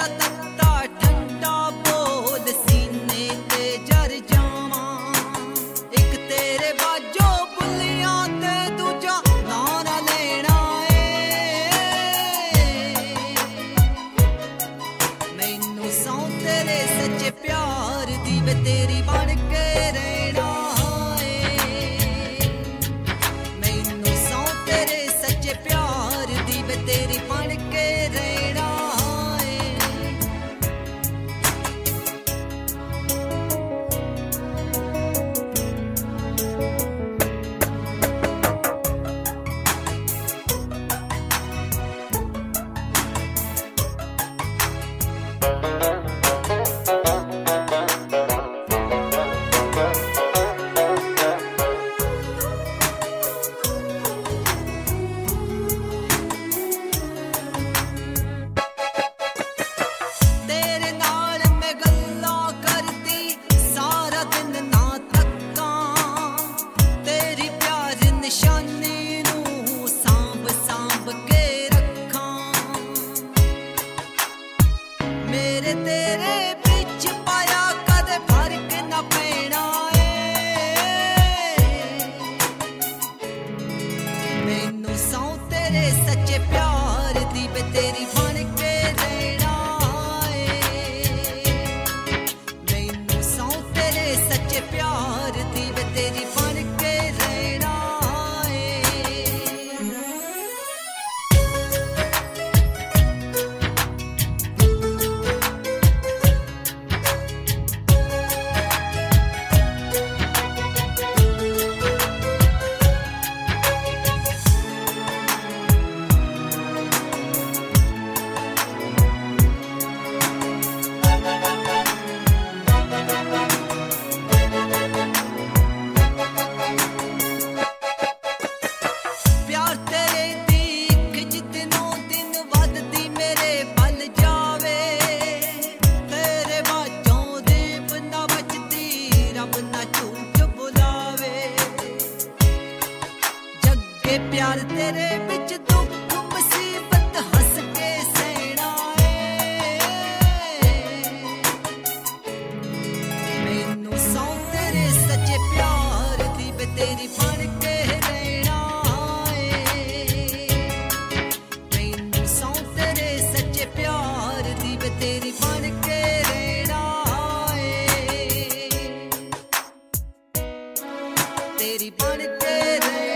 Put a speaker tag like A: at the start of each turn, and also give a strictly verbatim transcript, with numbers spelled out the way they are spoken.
A: तेरा तत्ता ठंडा बोल सीने ते जर जावा। एक तेरे बाजो बुलियां ते दूजा नारा लेना ए। मैनू सौ तेरे सच्चे प्यार दी वे तेरी बन के रहना ए। मैनू सौ तेरे सच्चे प्यार दी वे तेरी बन के रहना ए। तेरे नाल मैं गल्लां करदी सारा दिन ना थक्कां। तेरी प्यार निशानी नू सांभ सांभ के रखां। मेरे तेरे बिच पाया कदे फर्क ना पैना ए। मैनू सौ तेरे सच्चे प्यार दी वे तेरी बन के रहना ए। मैनू सौ तेरे सच्चे प्यार दी वे तेरी बन के रहना ए। प्यार तेरे दी खिच दिनों दिन वधदी मेरे बल जावे। तेरे बाजों दे बना बचदी रब ना झूठ बुलावे। जगे प्यार तेरे बिच दुख मुसीबत हंस के सहना ए। मैनू सौ तेरे सच्चे प्यार दी वे तेरी बन के रहना ए। मैनू सौ तेरे सच्चे प्यार दी वे तेरी बन के रहना ए। तेरी बन के रहना।